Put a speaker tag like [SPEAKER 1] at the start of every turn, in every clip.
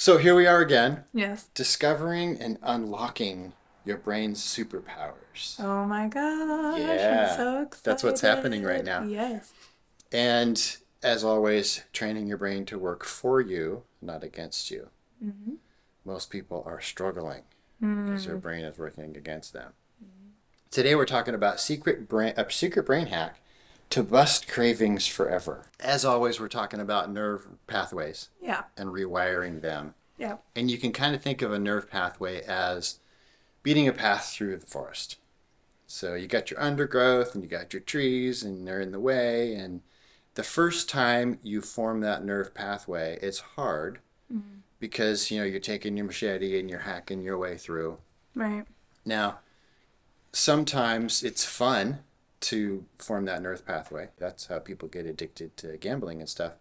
[SPEAKER 1] So here we are again,
[SPEAKER 2] Yes.
[SPEAKER 1] discovering and unlocking your brain's superpowers.
[SPEAKER 2] Oh my gosh, I'm
[SPEAKER 1] Yeah,
[SPEAKER 2] so
[SPEAKER 1] that's what's happening right
[SPEAKER 2] excited.
[SPEAKER 1] now.
[SPEAKER 2] Yes.
[SPEAKER 1] And as always, training your brain to work for you, not against you.
[SPEAKER 2] Hmm.
[SPEAKER 1] Most people are struggling because their
[SPEAKER 2] Mm.
[SPEAKER 1] brain is working against them. Today we're talking about a secret brain hack to bust cravings forever. As always, we're talking about nerve pathways
[SPEAKER 2] Yeah.
[SPEAKER 1] and rewiring them.
[SPEAKER 2] Yeah.
[SPEAKER 1] And you can kind of think of a nerve pathway as beating a path through the forest. So you got your undergrowth and you got your trees and they're in the way. And the first time you form that nerve pathway, it's hard
[SPEAKER 2] Mm.
[SPEAKER 1] because you're taking your machete and you're hacking your way through.
[SPEAKER 2] Right.
[SPEAKER 1] Now, sometimes it's fun to form that nerve pathway. That's how people get addicted to gambling and stuff.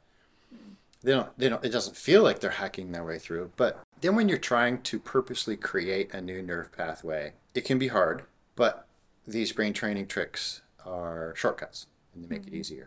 [SPEAKER 1] It doesn't feel like they're hacking their way through, but then when you're trying to purposely create a new nerve pathway, it can be hard, but these brain training tricks are shortcuts and they make it
[SPEAKER 2] Mm.
[SPEAKER 1] easier.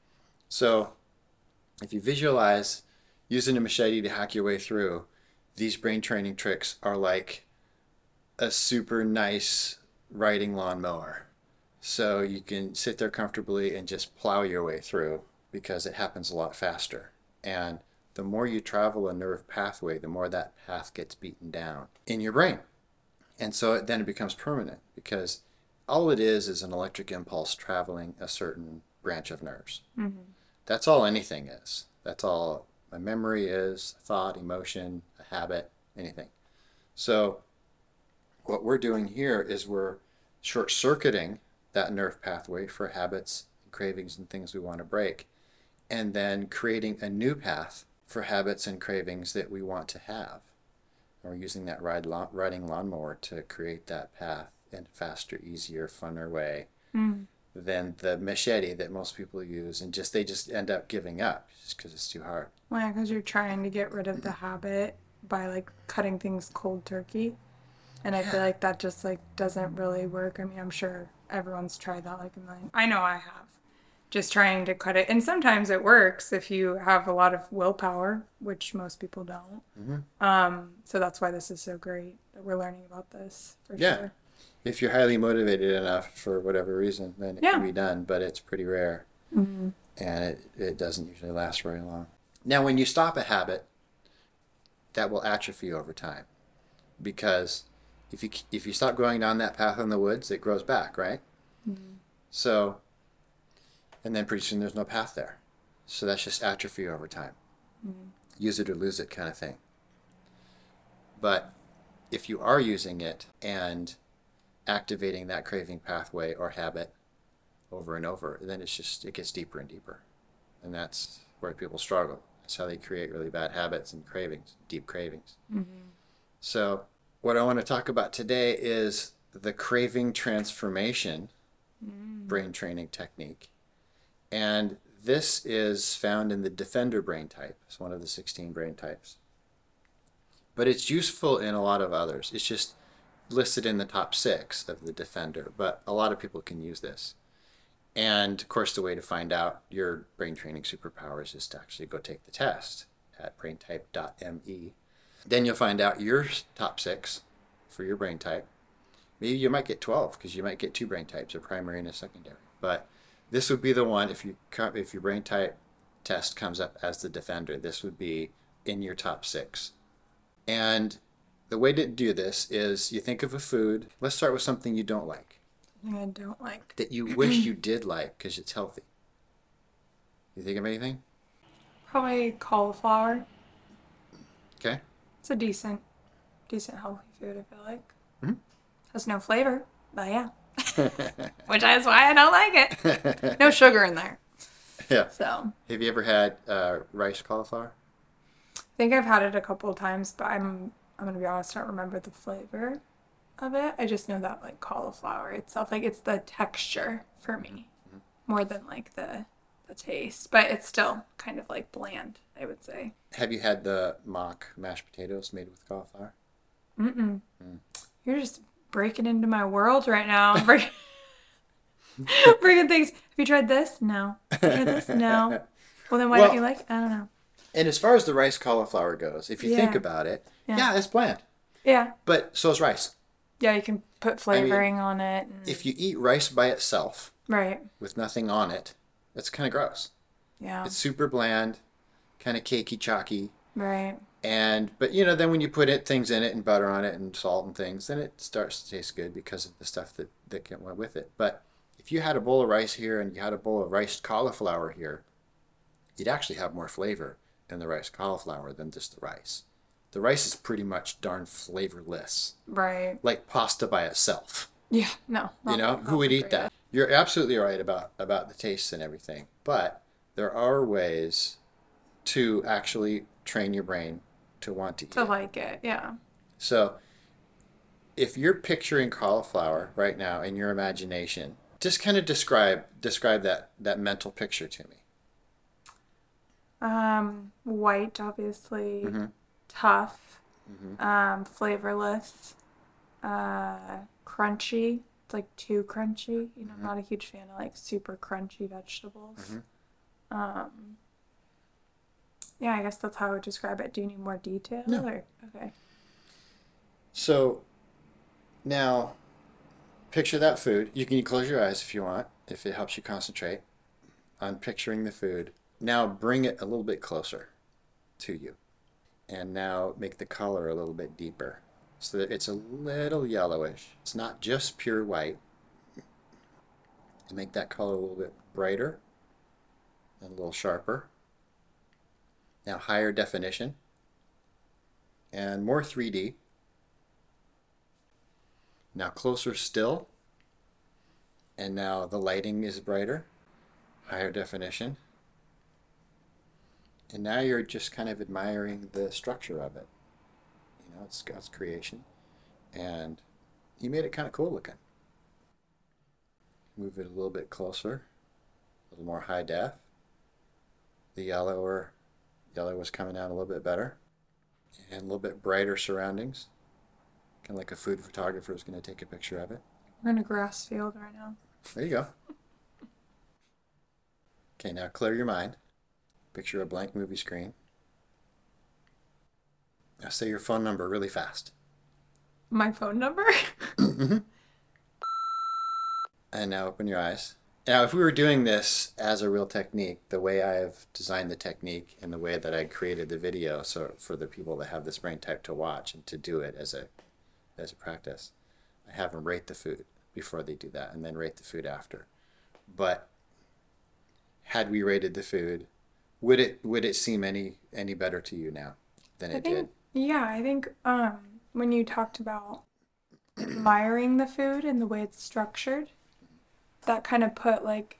[SPEAKER 1] So if you visualize using a machete to hack your way through, these brain training tricks are like a super nice riding lawnmower. So you can sit there comfortably and just plow your way through because it happens a lot faster. And the more you travel a nerve pathway, the more that path gets beaten down in your brain. And so then it becomes permanent because all it is an electric impulse traveling a certain branch of nerves.
[SPEAKER 2] Mm-hmm.
[SPEAKER 1] That's all anything is. That's all a memory is, a thought, emotion, a habit, anything. So what we're doing here is we're short circuiting that nerve pathway for habits, and cravings, and things we want to break, and then creating a new path for habits and cravings that we want to have. And we're using that riding lawnmower to create that path in a faster, easier, funner way
[SPEAKER 2] Mm.
[SPEAKER 1] than the machete that most people use, and they just end up giving up just because it's too hard.
[SPEAKER 2] Well, yeah, because you're trying to get rid of the habit by like cutting things cold turkey. And I feel
[SPEAKER 1] Yeah.
[SPEAKER 2] like that just like doesn't really work. I mean, I'm sure everyone's tried that like a million. I know I have. Just trying to cut it. And sometimes it works if you have a lot of willpower, which most people don't.
[SPEAKER 1] Mm-hmm.
[SPEAKER 2] So that's why this is so great that we're learning about this for
[SPEAKER 1] Yeah.
[SPEAKER 2] sure.
[SPEAKER 1] If you're highly motivated enough for whatever reason, then it can
[SPEAKER 2] Yeah.
[SPEAKER 1] be done, but it's pretty rare
[SPEAKER 2] Mm-hmm.
[SPEAKER 1] and it doesn't usually last very long. Now, when you stop a habit, that will atrophy over time because if you stop going down that path in the woods, it grows back, right?
[SPEAKER 2] Mm-hmm.
[SPEAKER 1] So, and then pretty soon there's no path there. So that's just atrophy over time.
[SPEAKER 2] Mm-hmm.
[SPEAKER 1] Use it or lose it kind of thing. But if you are using it and activating that craving pathway or habit over and over, then it gets deeper and deeper. And that's where people struggle. That's how they create really bad habits and cravings, deep cravings.
[SPEAKER 2] Mm-hmm.
[SPEAKER 1] So what I want to talk about today is the craving transformation brain training technique. And this is found in the Defender brain type. It's one of the 16 brain types. But it's useful in a lot of others. It's just listed in the top 6 of the Defender, but a lot of people can use this. And of course, the way to find out your brain training superpowers is to actually go take the test at braintype.me. Then you'll find out your top 6 for your brain type. Maybe you might get 12 because you might get 2 brain types, a primary and a secondary. But this would be the one if your brain type test comes up as the Defender. This would be in your top 6. And the way to do this is you think of a food. Let's start with something you don't like,
[SPEAKER 2] Something I don't like.
[SPEAKER 1] that you wish you did like because it's healthy. You think of anything?
[SPEAKER 2] Probably cauliflower.
[SPEAKER 1] Okay.
[SPEAKER 2] It's a decent healthy food, I feel like.
[SPEAKER 1] Mhm.
[SPEAKER 2] Has no flavor, but yeah. Which is why I don't like it. No sugar in there.
[SPEAKER 1] Yeah.
[SPEAKER 2] So
[SPEAKER 1] Have you ever had rice cauliflower?
[SPEAKER 2] I think I've had it a couple of times, but I'm gonna be honest, I don't remember the flavor of it. I just know that like cauliflower itself, like it's the texture for me more than like the taste. But it's still kind of like bland, I would say.
[SPEAKER 1] Have you had the mock mashed potatoes made with cauliflower?
[SPEAKER 2] Mm-mm.
[SPEAKER 1] Mm.
[SPEAKER 2] You're just breaking into my world right now. Bringing things. Have you tried this? No. Have you tried this? No. Well, then why don't you like it? I don't know.
[SPEAKER 1] And as far as the rice cauliflower goes, if you think
[SPEAKER 2] Yeah.
[SPEAKER 1] about it,
[SPEAKER 2] Yeah.
[SPEAKER 1] yeah, it's bland.
[SPEAKER 2] Yeah.
[SPEAKER 1] But so is rice.
[SPEAKER 2] Yeah, you can put
[SPEAKER 1] I mean,
[SPEAKER 2] flavoring on it.
[SPEAKER 1] if you eat rice by itself
[SPEAKER 2] Right.
[SPEAKER 1] with nothing on it, that's kind of gross.
[SPEAKER 2] Yeah.
[SPEAKER 1] It's super bland, kind of cakey, chalky.
[SPEAKER 2] Right.
[SPEAKER 1] But then when you put things in it and butter on it and salt and things, then it starts to taste good because of the stuff that went with it. But if you had a bowl of rice here and you had a bowl of riced cauliflower here, you'd actually have more flavor in the riced cauliflower than just the rice. The rice is pretty much darn flavorless,
[SPEAKER 2] Right.
[SPEAKER 1] like pasta by itself.
[SPEAKER 2] Yeah. No.
[SPEAKER 1] Who would eat that? You're absolutely right about the tastes and everything, but there are ways to actually train your brain to want to eat
[SPEAKER 2] To
[SPEAKER 1] it.
[SPEAKER 2] like it. Yeah.
[SPEAKER 1] So if you're picturing cauliflower right now in your imagination, just kind of describe that mental picture to me.
[SPEAKER 2] White, obviously.
[SPEAKER 1] Mm-hmm.
[SPEAKER 2] Tough.
[SPEAKER 1] Mm-hmm.
[SPEAKER 2] Flavorless. Crunchy. It's like too crunchy. I'm
[SPEAKER 1] Mm-hmm.
[SPEAKER 2] not a huge fan of like super crunchy vegetables.
[SPEAKER 1] Mm-hmm.
[SPEAKER 2] Um, yeah, I guess that's how I would describe it. Do you need more detail
[SPEAKER 1] No.
[SPEAKER 2] or okay?
[SPEAKER 1] So now picture that food. You can close your eyes if you want, if it helps you concentrate on picturing the food. Now bring it a little bit closer to you. And now make the color a little bit deeper so that it's a little yellowish. It's not just pure white. And make that color a little bit brighter and a little sharper. Now higher definition and more 3D. Now closer still. And now the lighting is brighter, higher definition. And now you're just kind of admiring the structure of it. It's God's creation. And you made it kind of cool looking. Move it a little bit closer, a little more high def. The yellow was coming out a little bit better. And a little bit brighter surroundings. Kind of like a food photographer is going to take a picture of it.
[SPEAKER 2] We're in a grass field right now.
[SPEAKER 1] There you go. Okay, now clear your mind. Picture a blank movie screen. Now say your phone number really fast.
[SPEAKER 2] My phone number?
[SPEAKER 1] Mm-hmm. And now open your eyes. Now, if we were doing this as a real technique, the way I have designed the technique and the way that I created the video, so for the people that have this brain type to watch and to do it as a practice, I have them rate the food before they do that and then rate the food after. But had we rated the food, would it seem any better to you now than it did?
[SPEAKER 2] Yeah, I think when you talked about admiring the food and the way it's structured, that kind of put like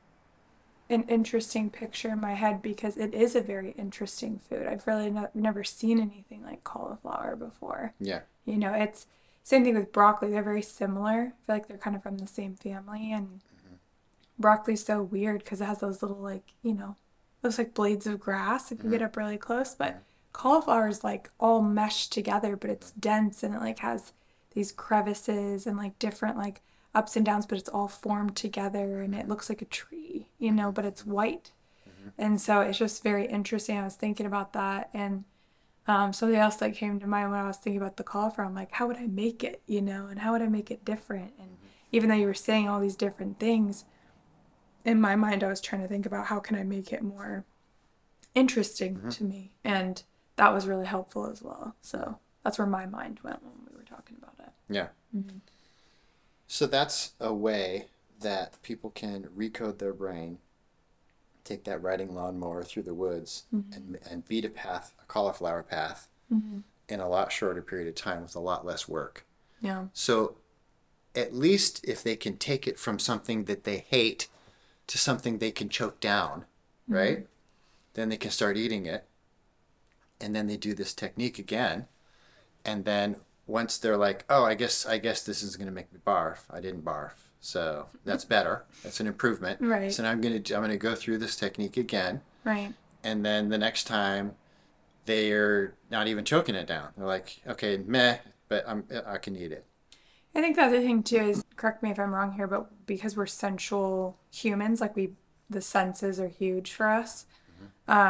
[SPEAKER 2] an interesting picture in my head because it is a very interesting food. I've really never seen anything like cauliflower before.
[SPEAKER 1] Yeah.
[SPEAKER 2] It's same thing with broccoli. They're very similar. I feel like they're kind of from the same family. And broccoli's so weird because it has those little looks like blades of grass if you get up really close. But cauliflower is like all meshed together, but it's dense and it like has these crevices and like different like ups and downs, but it's all formed together and it looks like a tree, but it's white. And so it's just very interesting. I was thinking about that and something else that came to mind when I was thinking about the cauliflower, I'm like, how would I make it, and how would I make it different? And even though you were saying all these different things, in my mind, I was trying to think about how can I make it more interesting to me. And that was really helpful as well. So that's where my mind went when we were talking about it.
[SPEAKER 1] Yeah.
[SPEAKER 2] Mm-hmm.
[SPEAKER 1] So that's a way that people can recode their brain, take that riding lawnmower through the woods and beat a cauliflower path in a lot shorter period of time with a lot less work.
[SPEAKER 2] Yeah.
[SPEAKER 1] So at least if they can take it from something that they hate to something they can choke down, right? Then they can start eating it. And then they do this technique again. And then once they're like, oh, I guess this is going to make me barf. I didn't barf. So that's better. That's an improvement.
[SPEAKER 2] Right.
[SPEAKER 1] So now I'm going to go through this technique again.
[SPEAKER 2] Right.
[SPEAKER 1] And then the next time they're not even choking it down. They're like, okay, meh, but I can eat it.
[SPEAKER 2] I think the other thing too is, correct me if I'm wrong here, but because we're sensual humans, like the senses are huge for us.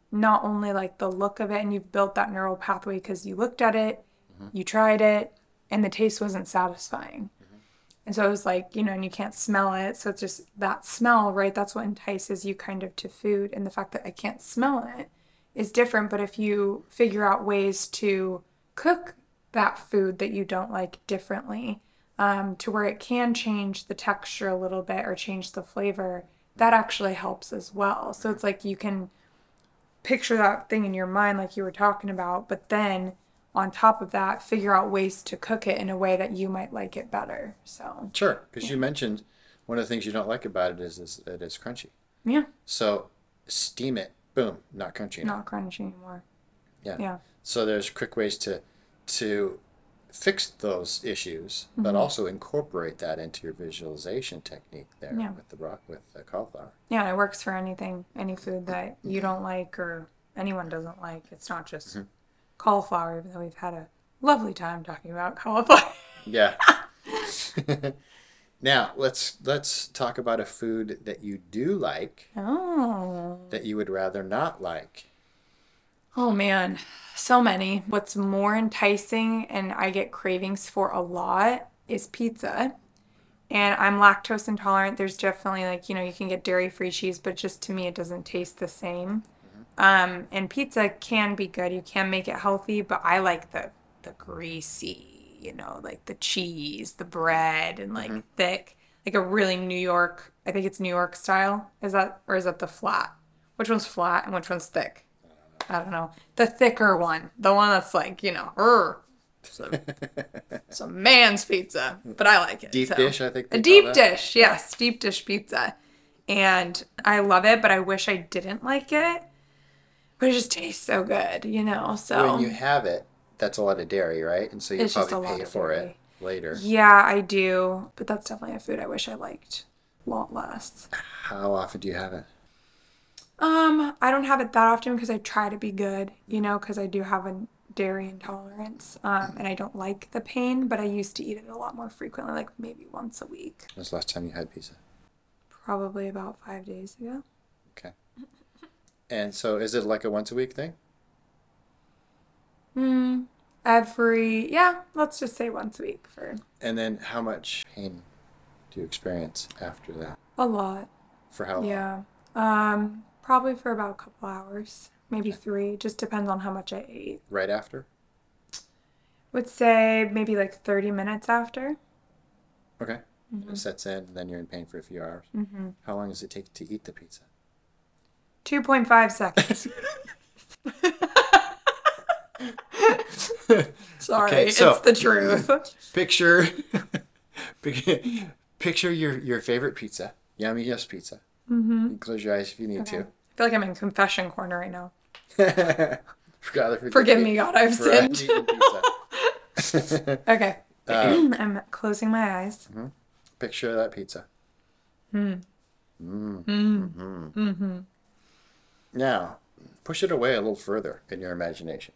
[SPEAKER 2] not only like the look of it and you've built that neural pathway because you looked at it, you tried it, and the taste wasn't satisfying. And so it was like, and you can't smell it. So it's just that smell, right? That's what entices you kind of to food. And the fact that I can't smell it is different. But if you figure out ways to cook that food that you don't like differently, to where it can change the texture a little bit or change the flavor, that actually helps as well. So it's like you can picture that thing in your mind like you were talking about, but then on top of that, figure out ways to cook it in a way that you might like it better. So
[SPEAKER 1] Sure, because you mentioned one of the things you don't like about it is it is crunchy.
[SPEAKER 2] yeah,
[SPEAKER 1] So steam it, boom, not crunchy enough.
[SPEAKER 2] not crunchy anymore.
[SPEAKER 1] Yeah.
[SPEAKER 2] Yeah.
[SPEAKER 1] So there's quick ways to fix those issues, but also incorporate that into your visualization technique there
[SPEAKER 2] Yeah.
[SPEAKER 1] with the cauliflower.
[SPEAKER 2] Yeah, it works for anything, any food that you don't like or anyone doesn't like. It's not just cauliflower, even though we've had a lovely time talking about cauliflower.
[SPEAKER 1] Yeah. Now let's talk about a food that you do like
[SPEAKER 2] Oh.
[SPEAKER 1] that you would rather not like.
[SPEAKER 2] Oh man, so many. What's more enticing and I get cravings for a lot is pizza. And I'm lactose intolerant. There's definitely like, you can get dairy-free cheese, but just to me it doesn't taste the same. And pizza can be good. You can make it healthy, but I like the greasy, like the cheese, the bread, and like thick, like a really New York. I think it's New York style. Is that the flat? Which one's flat and which one's thick? I don't know. The thicker one, the one that's like some man's pizza, but I like it.
[SPEAKER 1] Deep dish, I think
[SPEAKER 2] A
[SPEAKER 1] they call
[SPEAKER 2] deep
[SPEAKER 1] that.
[SPEAKER 2] dish, yes, deep dish pizza, and I love it. But I wish I didn't like it. But it just tastes so good, So
[SPEAKER 1] When you have it, that's a lot of dairy, right? And so you
[SPEAKER 2] it's just a
[SPEAKER 1] probably
[SPEAKER 2] lot
[SPEAKER 1] pay
[SPEAKER 2] of
[SPEAKER 1] for
[SPEAKER 2] dairy.
[SPEAKER 1] it later.
[SPEAKER 2] Yeah, I do. But that's definitely a food I wish I liked a lot less.
[SPEAKER 1] How often do you have it?
[SPEAKER 2] I don't have it that often because I try to be good, because I do have a dairy intolerance, and I don't like the pain. But I used to eat it a lot more frequently, like maybe once a week.
[SPEAKER 1] When's the last time you had pizza?
[SPEAKER 2] Probably about 5 days ago.
[SPEAKER 1] Okay. And so is it like a once a week thing?
[SPEAKER 2] Let's just say once a week for
[SPEAKER 1] And then how much pain do you experience after that?
[SPEAKER 2] a lot.
[SPEAKER 1] For how long?
[SPEAKER 2] Yeah. Probably for about a couple hours, maybe 3. Just depends on how much I ate.
[SPEAKER 1] Right after?
[SPEAKER 2] Would say maybe like 30 minutes after.
[SPEAKER 1] Okay. It sets in, and then you're in pain for a few hours. How long does it take to eat the pizza?
[SPEAKER 2] 2.5 seconds. Sorry,
[SPEAKER 1] Okay, so-
[SPEAKER 2] it's the truth.
[SPEAKER 1] Picture, picture your favorite pizza, Yummy Yes Pizza. You can close your eyes if you need
[SPEAKER 2] Okay. I feel like I'm in confession corner right now.
[SPEAKER 1] to.
[SPEAKER 2] Forgive me, God, I've
[SPEAKER 1] for
[SPEAKER 2] sinned.
[SPEAKER 1] eating pizza.
[SPEAKER 2] Okay. I'm closing my eyes.
[SPEAKER 1] Picture that pizza. Now, push it away a little further in your imagination.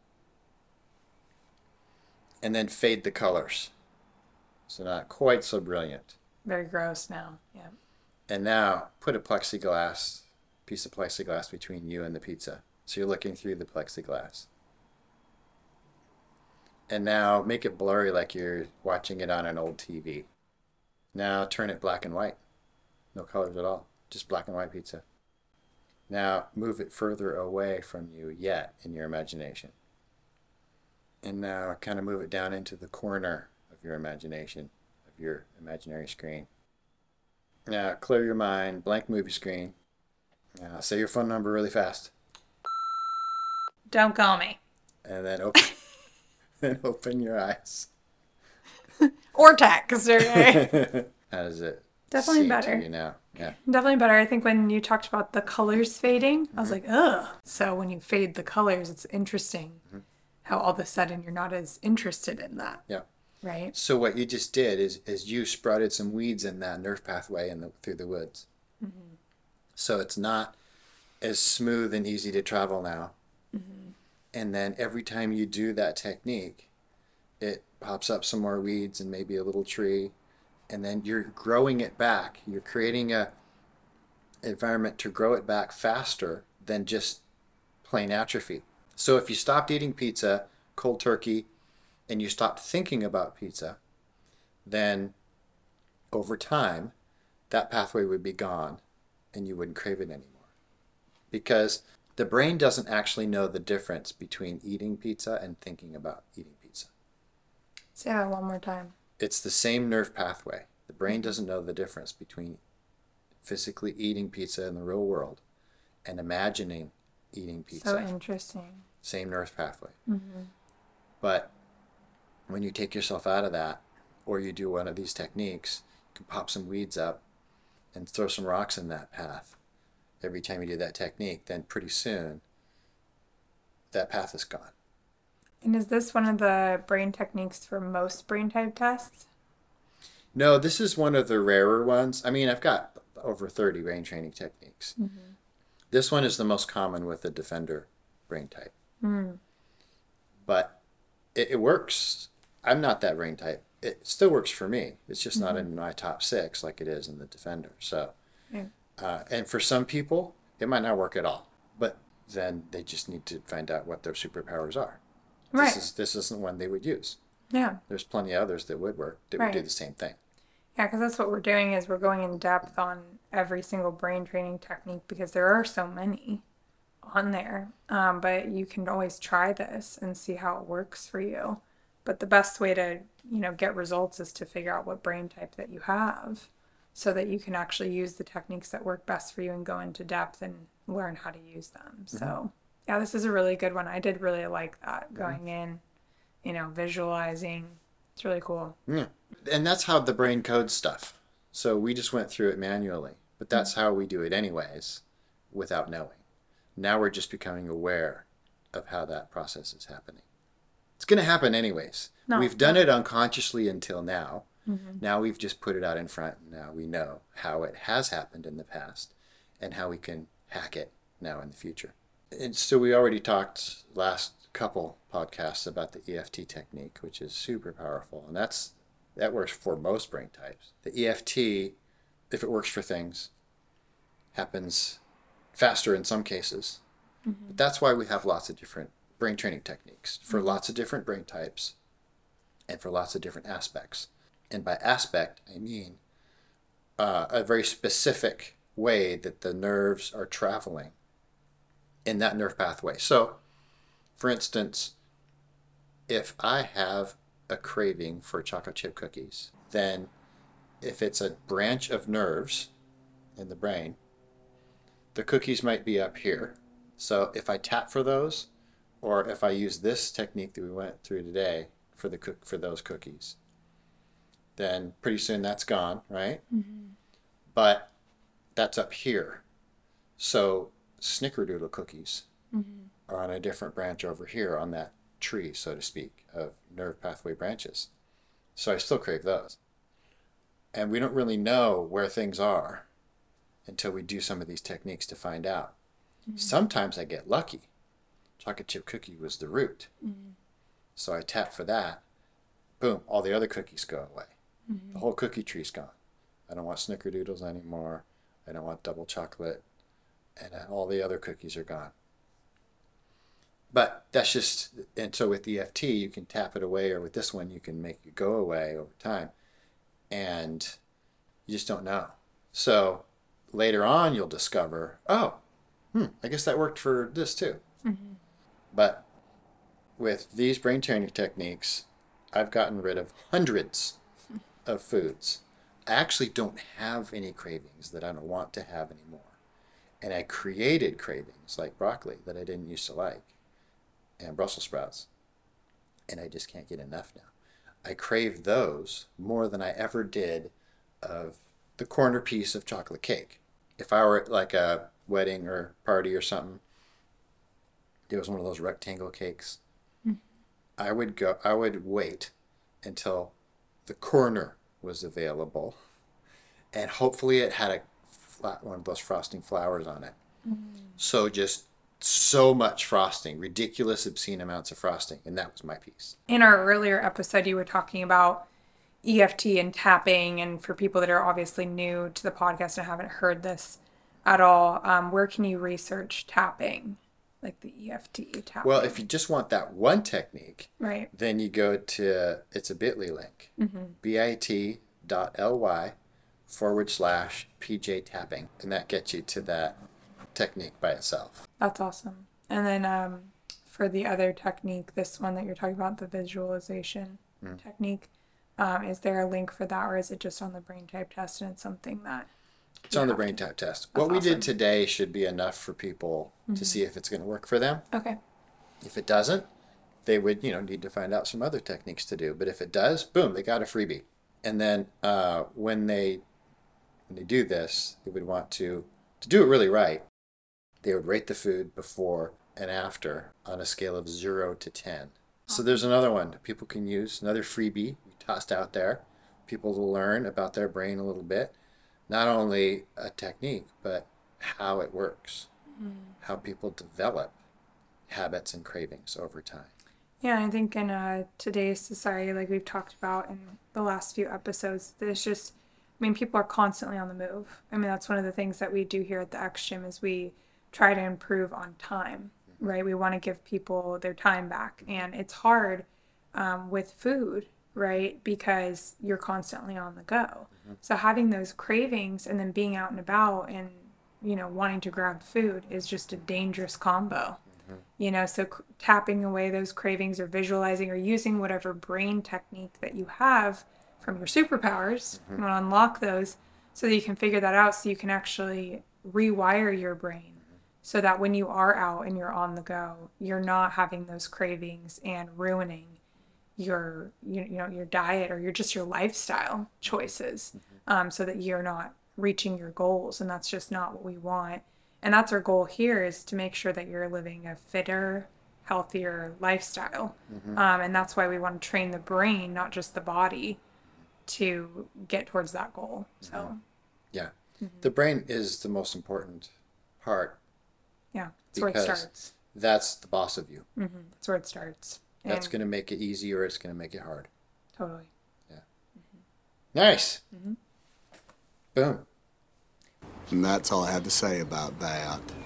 [SPEAKER 1] And then fade the colors. So not quite so brilliant.
[SPEAKER 2] Very gross now. Yeah.
[SPEAKER 1] And now put a piece of plexiglass between you and the pizza. So you're looking through the plexiglass. And now make it blurry like you're watching it on an old TV. Now turn it black and white. No colors at all. Just black and white pizza. Now move it further away from you yet in your imagination. And now kind of move it down into the corner of your imagination, of your imaginary screen. Now clear your mind, blank movie screen. Now say your phone number really fast.
[SPEAKER 2] Don't call me.
[SPEAKER 1] And then open your eyes.
[SPEAKER 2] Or text. Okay.
[SPEAKER 1] How does it
[SPEAKER 2] Definitely
[SPEAKER 1] seem
[SPEAKER 2] better.
[SPEAKER 1] to you now? Yeah.
[SPEAKER 2] Definitely better. I think when you talked about the colors fading, I was like, ugh. So when you fade the colors, it's interesting how all of a sudden you're not as interested in that,
[SPEAKER 1] Yeah.
[SPEAKER 2] right?
[SPEAKER 1] So what you just did is you sprouted some weeds in that nerve pathway through the woods. So it's not as smooth and easy to travel now. And then every time you do that technique, it pops up some more weeds and maybe a little tree. And then you're growing it back. You're creating a environment to grow it back faster than just plain atrophy. So if you stopped eating pizza cold turkey and you stopped thinking about pizza, then over time, that pathway would be gone and you wouldn't crave it anymore. Because the brain doesn't actually know the difference between eating pizza and thinking about eating pizza.
[SPEAKER 2] Say that one more time.
[SPEAKER 1] It's the same nerve pathway. The brain doesn't know the difference between physically eating pizza in the real world and imagining eating pizza.
[SPEAKER 2] So interesting.
[SPEAKER 1] Same nerve pathway.
[SPEAKER 2] Mm-hmm.
[SPEAKER 1] But when you take yourself out of that, or you do one of these techniques, you can pop some weeds up and throw some rocks in that path. Every time you do that technique, then pretty soon that path is gone.
[SPEAKER 2] And is this one of the brain techniques for most brain type tests?
[SPEAKER 1] No, this is one of the rarer ones. I mean, I've got over 30 brain training techniques.
[SPEAKER 2] Mm-hmm.
[SPEAKER 1] This one is the most common with the defender brain type.
[SPEAKER 2] Mm.
[SPEAKER 1] But it works. I'm not that brain type. It still works for me. It's just not in my top 6 like it is in the defender. So,
[SPEAKER 2] Yeah.
[SPEAKER 1] And for some people, it might not work at all. But then they just need to find out what their superpowers are.
[SPEAKER 2] Right.
[SPEAKER 1] This isn't one they would use.
[SPEAKER 2] Yeah.
[SPEAKER 1] There's plenty of others that would work, that would do
[SPEAKER 2] Right.
[SPEAKER 1] the same thing.
[SPEAKER 2] Yeah, because that's what we're doing is we're going in depth on every single brain training technique because there are so many on there. But you can always try this and see how it works for you. But the best way to, get results is to figure out what brain type that you have so that you can actually use the techniques that work best for you and go into depth and learn how to use them. So, yeah, this is a really good one. I did really like that going in, visualizing. It's really cool.
[SPEAKER 1] Yeah. And that's how the brain codes stuff. So we just went through it manually, but that's how we do it anyways, without knowing. Now we're just becoming aware of how that process is happening. It's going to happen anyways.
[SPEAKER 2] No.
[SPEAKER 1] We've done it unconsciously until now.
[SPEAKER 2] Mm-hmm.
[SPEAKER 1] Now we've just put it out in front. Now we know how it has happened in the past and how we can hack it now in the future. And so we already talked last couple podcasts about the EFT technique, which is super powerful. And that works for most brain types. The EFT, if it works for things, happens faster in some cases.
[SPEAKER 2] Mm-hmm.
[SPEAKER 1] But that's why we have lots of different brain training techniques for lots of different brain types and for lots of different aspects. And by aspect, I mean a very specific way that the nerves are traveling in that nerve pathway. So, for instance, if I have a craving for chocolate chip cookies, then if it's a branch of nerves in the brain, the cookies might be up here. So if I tap for those, or if I use this technique that we went through today for those cookies, then pretty soon that's gone, right?
[SPEAKER 2] Mm-hmm.
[SPEAKER 1] But that's up here. So snickerdoodle cookies are on a different branch over here on that tree, so to speak, of nerve pathway branches. So I still crave those. And we don't really know where things are until we do some of these techniques to find out. Mm-hmm. Sometimes I get lucky. Chocolate chip cookie was the root. Mm-hmm. So I tap for that. Boom, all the other cookies go away. Mm-hmm. The whole cookie tree's gone. I don't want snickerdoodles anymore. I don't want double chocolate. And all the other cookies are gone. But that's just, and so with EFT, you can tap it away, or with this one, you can make it go away over time. And you just don't know. So later on, you'll discover, I guess that worked for this too. Mm-hmm. But with these brain training techniques, I've gotten rid of hundreds of foods. I actually don't have any cravings that I don't want to have anymore. And I created cravings like broccoli that I didn't used to like, and Brussels sprouts. And I just can't get enough now. I crave those more than I ever did of the corner piece of chocolate cake. If I were at like a wedding or party or something, there was one of those rectangle cakes, I would wait until the corner was available, and hopefully it had one of those frosting flowers on it. So just so much frosting, ridiculous, obscene amounts of frosting, and that was my piece.
[SPEAKER 2] In our earlier episode, you were talking about EFT and tapping, and for people that are obviously new to the podcast and haven't heard this at all, where can you research tapping? like the EFT tapping.
[SPEAKER 1] Well, if you just want that one technique,
[SPEAKER 2] right.
[SPEAKER 1] then you go to, it's a bit.ly link, bit.ly/PJ tapping. And that gets you to that technique by itself.
[SPEAKER 2] That's awesome. And then for the other technique, this one that you're talking about, the visualization technique, is there a link for that, or is it just on the brain type test and it's something that
[SPEAKER 1] it's on the brain type test? What we did today should be enough for people to see if it's going to work for them.
[SPEAKER 2] Okay.
[SPEAKER 1] If it doesn't, they would, need to find out some other techniques to do. But if it does, boom, they got a freebie. And then when they do this, they would want to do it really right. They would rate the food before and after on a scale of 0 to 10. So there's another one that people can use, another freebie we tossed out there. People to learn about their brain a little bit. Not only a technique, but how it works, how people develop habits and cravings over time.
[SPEAKER 2] Yeah, I think in today's society, like we've talked about in the last few episodes, there's just, people are constantly on the move. That's one of the things that we do here at the X Gym is we try to improve on time, right? We want to give people their time back. And it's hard with food, right? Because you're constantly on the go. So having those cravings and then being out and about and, wanting to grab food is just a dangerous combo. So tapping away those cravings or visualizing or using whatever brain technique that you have from your superpowers, you want to unlock those so that you can figure that out so you can actually rewire your brain so that when you are out and you're on the go, you're not having those cravings and ruining your your diet or your lifestyle choices, so that you're not reaching your goals. And that's just not what we want. And that's our goal here, is to make sure that you're living a fitter, healthier lifestyle. And that's why we want to train the brain, not just the body, to get towards that goal. So
[SPEAKER 1] yeah, the brain is the most important part.
[SPEAKER 2] Yeah, that's where it starts.
[SPEAKER 1] That's the boss of you.
[SPEAKER 2] That's where it starts.
[SPEAKER 1] That's going to make it easy, or it's going to make it hard.
[SPEAKER 2] Totally.
[SPEAKER 1] Yeah. Nice. Boom.
[SPEAKER 3] And that's all I have to say about that.